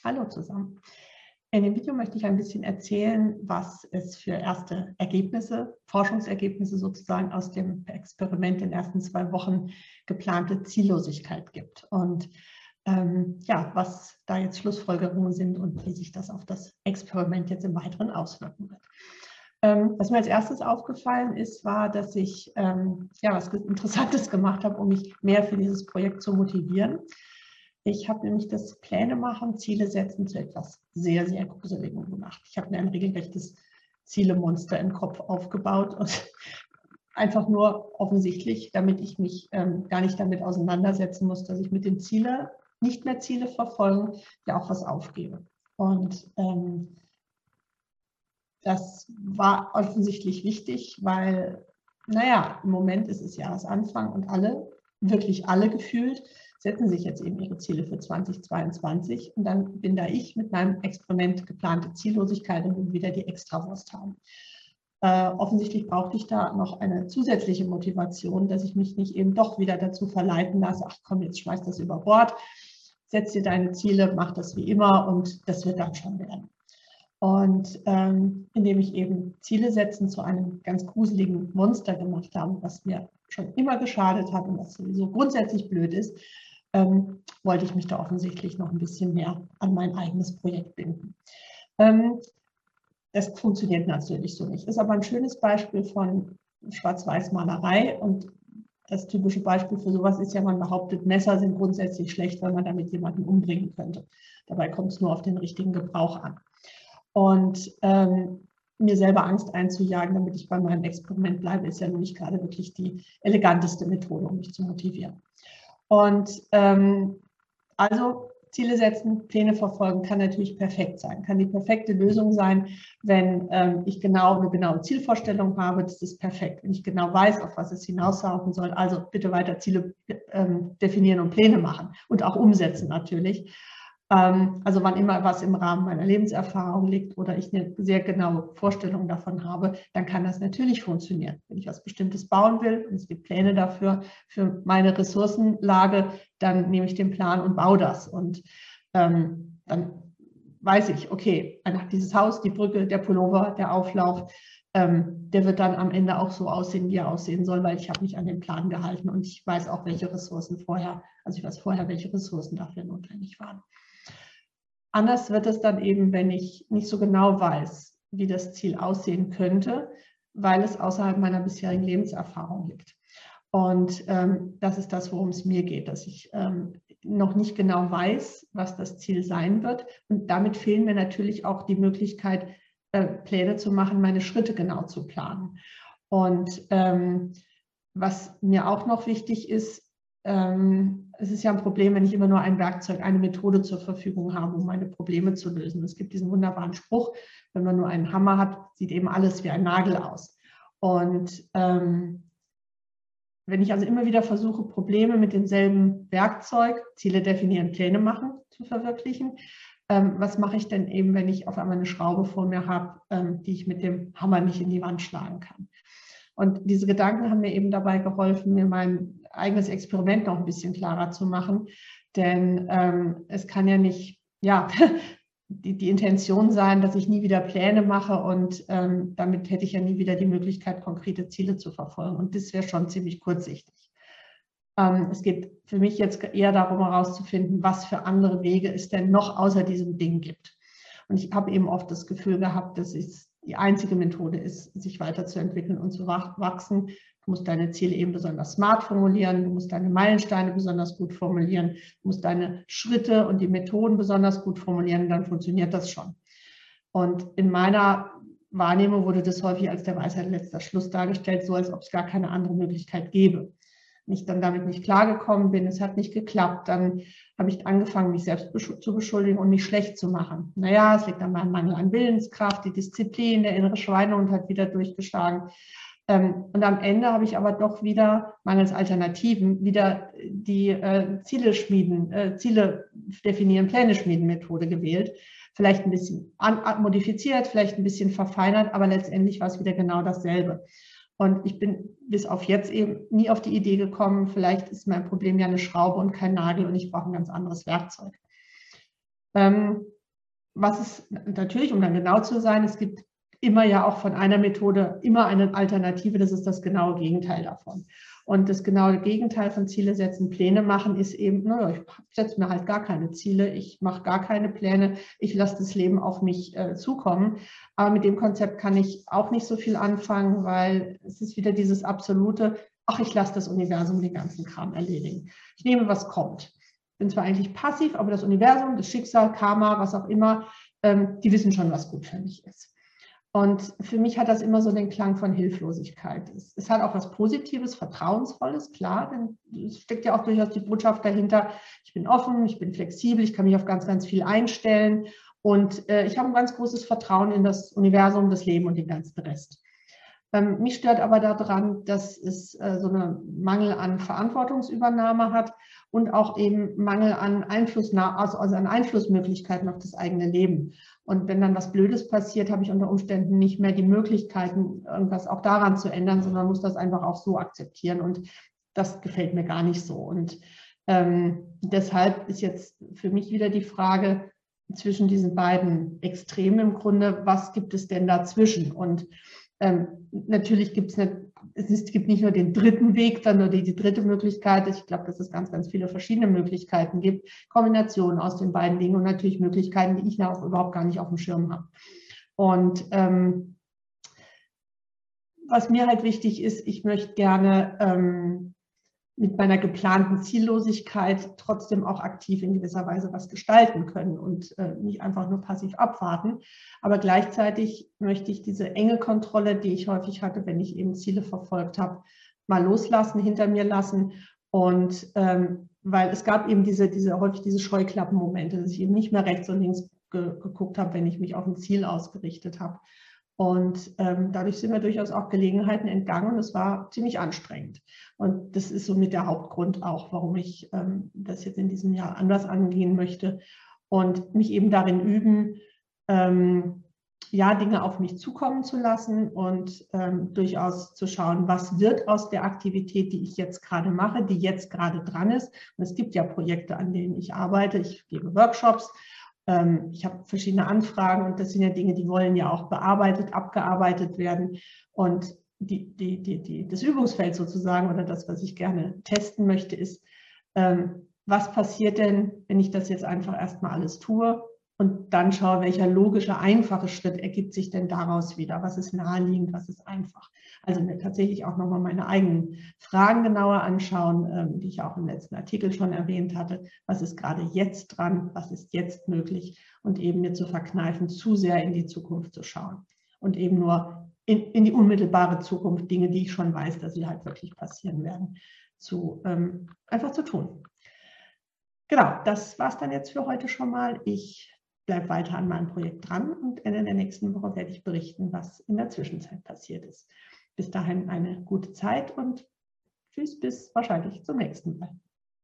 Hallo zusammen. In dem Video möchte ich ein bisschen erzählen, was es für erste Ergebnisse, Forschungsergebnisse sozusagen aus dem Experiment in den ersten 2 Wochen geplante Ziellosigkeit gibt und ja, was da jetzt Schlussfolgerungen sind und wie sich das auf das Experiment jetzt im Weiteren auswirken wird. Was mir als erstes aufgefallen ist, war, dass ich ja, was Interessantes gemacht habe, um mich mehr für dieses Projekt zu motivieren. Ich habe nämlich das Pläne machen, Ziele setzen zu etwas sehr, sehr Gruseligem gemacht. Ich habe mir ein regelrechtes Zielemonster im Kopf aufgebaut und einfach nur offensichtlich, damit ich mich gar nicht damit auseinandersetzen muss, dass ich mit den Zielen, nicht mehr Ziele verfolgen, ja auch was aufgebe. Und das war offensichtlich wichtig, weil, naja, im Moment ist es Jahresanfang und alle, wirklich alle gefühlt, setzen sich jetzt eben ihre Ziele für 2022 und dann bin da ich mit meinem Experiment geplante Ziellosigkeit und will wieder die Extrawurst haben. Offensichtlich brauchte ich da noch eine zusätzliche Motivation, dass ich mich nicht eben doch wieder dazu verleiten lasse, ach komm, jetzt schmeiß das über Bord, setz dir deine Ziele, mach das wie immer und das wird dann schon werden. Und indem ich eben Ziele setzen zu einem ganz gruseligen Monster gemacht habe, was mir schon immer geschadet hat und was sowieso grundsätzlich blöd ist, wollte ich mich da offensichtlich noch ein bisschen mehr an mein eigenes Projekt binden. Das funktioniert natürlich so nicht. Ist aber ein schönes Beispiel von Schwarz-Weiß-Malerei und das typische Beispiel für sowas ist ja, man behauptet, Messer sind grundsätzlich schlecht, weil man damit jemanden umbringen könnte. Dabei kommt es nur auf den richtigen Gebrauch an. Und mir selber Angst einzujagen, damit ich bei meinem Experiment bleibe, ist ja nun nicht gerade wirklich die eleganteste Methode, um mich zu motivieren. Und also Ziele setzen, Pläne verfolgen kann natürlich perfekt sein, kann die perfekte Lösung sein, wenn ich eine genaue Zielvorstellung habe, das ist perfekt. Wenn ich genau weiß, auf was es hinauslaufen soll, also bitte weiter Ziele definieren und Pläne machen und auch umsetzen natürlich. Also wann immer was im Rahmen meiner Lebenserfahrung liegt oder ich eine sehr genaue Vorstellung davon habe, dann kann das natürlich funktionieren. Wenn ich was Bestimmtes bauen will und es gibt Pläne dafür, für meine Ressourcenlage, dann nehme ich den Plan und baue das. Und dann weiß ich, okay, dieses Haus, die Brücke, der Pullover, der Auflauf, der wird dann am Ende auch so aussehen, wie er aussehen soll, weil ich habe mich an den Plan gehalten und ich weiß auch, welche Ressourcen vorher, also ich weiß vorher, welche Ressourcen dafür notwendig waren. Anders wird es dann eben, wenn ich nicht so genau weiß, wie das Ziel aussehen könnte, weil es außerhalb meiner bisherigen Lebenserfahrung liegt. Und das ist das, worum es mir geht, dass ich noch nicht genau weiß, was das Ziel sein wird. Und damit fehlen mir natürlich auch die Möglichkeit, Pläne zu machen, meine Schritte genau zu planen. Und was mir auch noch wichtig ist, es ist ja ein Problem, wenn ich immer nur ein Werkzeug, eine Methode zur Verfügung habe, um meine Probleme zu lösen. Es gibt diesen wunderbaren Spruch, wenn man nur einen Hammer hat, sieht eben alles wie ein Nagel aus. Und wenn ich also immer wieder versuche, Probleme mit demselben Werkzeug, Ziele definieren, Pläne machen, zu verwirklichen, was mache ich denn eben, wenn ich auf einmal eine Schraube vor mir habe, die ich mit dem Hammer nicht in die Wand schlagen kann? Und diese Gedanken haben mir eben dabei geholfen, mir mein eigenes Experiment noch ein bisschen klarer zu machen. Denn es kann ja nicht, ja, die Intention sein, dass ich nie wieder Pläne mache und damit hätte ich ja nie wieder die Möglichkeit, konkrete Ziele zu verfolgen. Und das wäre schon ziemlich kurzsichtig. Es geht für mich jetzt eher darum, herauszufinden, was für andere Wege es denn noch außer diesem Ding gibt. Und ich habe eben oft das Gefühl gehabt, dass es die einzige Methode ist, sich weiterzuentwickeln und zu wachsen. Du musst deine Ziele eben besonders smart formulieren, du musst deine Meilensteine besonders gut formulieren, du musst deine Schritte und die Methoden besonders gut formulieren, dann funktioniert das schon. Und in meiner Wahrnehmung wurde das häufig als der Weisheit letzter Schluss dargestellt, so als ob es gar keine andere Möglichkeit gäbe. Wenn ich dann damit nicht klargekommen bin, es hat nicht geklappt, dann habe ich angefangen, mich selbst zu beschuldigen und mich schlecht zu machen. Naja, es liegt an meinem Mangel an Willenskraft, die Disziplin, der innere Schweinehund hat wieder durchgeschlagen. Und am Ende habe ich aber doch wieder, mangels Alternativen, wieder die Ziele definieren, Pläne schmieden Methode gewählt. Vielleicht ein bisschen modifiziert, vielleicht ein bisschen verfeinert, aber letztendlich war es wieder genau dasselbe. Und ich bin bis auf jetzt eben nie auf die Idee gekommen, vielleicht ist mein Problem ja eine Schraube und kein Nagel und ich brauche ein ganz anderes Werkzeug. was ist natürlich, um dann genau zu sein, es gibt immer ja auch von einer Methode immer eine Alternative, das ist das genaue Gegenteil davon. Und das genaue Gegenteil von Ziele setzen, Pläne machen, ist eben, naja, ich setze mir halt gar keine Ziele, ich mache gar keine Pläne, ich lasse das Leben auf mich zukommen. Aber mit dem Konzept kann ich auch nicht so viel anfangen, weil es ist wieder dieses absolute, ach, ich lasse das Universum den ganzen Kram erledigen. Ich nehme, was kommt. Ich bin zwar eigentlich passiv, aber das Universum, das Schicksal, Karma, was auch immer, die wissen schon, was gut für mich ist. Und für mich hat das immer so den Klang von Hilflosigkeit. Es hat auch was Positives, Vertrauensvolles, klar, denn es steckt ja auch durchaus die Botschaft dahinter, ich bin offen, ich bin flexibel, ich kann mich auf ganz, ganz viel einstellen und ich habe ein ganz großes Vertrauen in das Universum, das Leben und den ganzen Rest. Mich stört aber daran, dass es so einen Mangel an Verantwortungsübernahme hat und auch eben Mangel an also an Einflussmöglichkeiten auf das eigene Leben. Und wenn dann was Blödes passiert, habe ich unter Umständen nicht mehr die Möglichkeiten, irgendwas auch daran zu ändern, sondern muss das einfach auch so akzeptieren. Und das gefällt mir gar nicht so. Und deshalb ist jetzt für mich wieder die Frage zwischen diesen beiden Extremen im Grunde, was gibt es denn dazwischen? Und natürlich gibt es gibt nicht nur den dritten Weg, dann nur die dritte Möglichkeit. Ich glaube, dass es ganz, ganz viele verschiedene Möglichkeiten gibt, Kombinationen aus den beiden Dingen und natürlich Möglichkeiten, die ich ja auch überhaupt gar nicht auf dem Schirm habe. Und was mir halt wichtig ist, ich möchte gerne mit meiner geplanten Ziellosigkeit trotzdem auch aktiv in gewisser Weise was gestalten können und nicht einfach nur passiv abwarten. Aber gleichzeitig möchte ich diese enge Kontrolle, die ich häufig hatte, wenn ich eben Ziele verfolgt habe, mal loslassen, hinter mir lassen. Und weil es gab eben häufig diese Scheuklappenmomente, dass ich eben nicht mehr rechts und links geguckt habe, wenn ich mich auf ein Ziel ausgerichtet habe. Und dadurch sind mir durchaus auch Gelegenheiten entgangen und es war ziemlich anstrengend. Und das ist somit der Hauptgrund auch, warum ich das jetzt in diesem Jahr anders angehen möchte und mich eben darin üben, ja, Dinge auf mich zukommen zu lassen und durchaus zu schauen, was wird aus der Aktivität, die ich jetzt gerade mache, die jetzt gerade dran ist. Und es gibt ja Projekte, an denen ich arbeite. Ich gebe Workshops. Ich habe verschiedene Anfragen und das sind ja Dinge, die wollen ja auch bearbeitet, abgearbeitet werden. Und das Übungsfeld sozusagen oder das, was ich gerne testen möchte, ist, was passiert denn, wenn ich das jetzt einfach erstmal alles tue und dann schaue, welcher logische, einfache Schritt ergibt sich denn daraus wieder? Was ist naheliegend, was ist einfach? Also mir tatsächlich auch nochmal meine eigenen Fragen genauer anschauen, die ich auch im letzten Artikel schon erwähnt hatte. Was ist gerade jetzt dran? Was ist jetzt möglich? Und eben mir zu verkneifen, zu sehr in die Zukunft zu schauen und eben nur in die unmittelbare Zukunft Dinge, die ich schon weiß, dass sie halt wirklich passieren werden, einfach zu tun. Genau, das war es dann jetzt für heute schon mal. Ich bleibe weiter an meinem Projekt dran und Ende der nächsten Woche werde ich berichten, was in der Zwischenzeit passiert ist. Bis dahin eine gute Zeit und tschüss, bis wahrscheinlich zum nächsten Mal.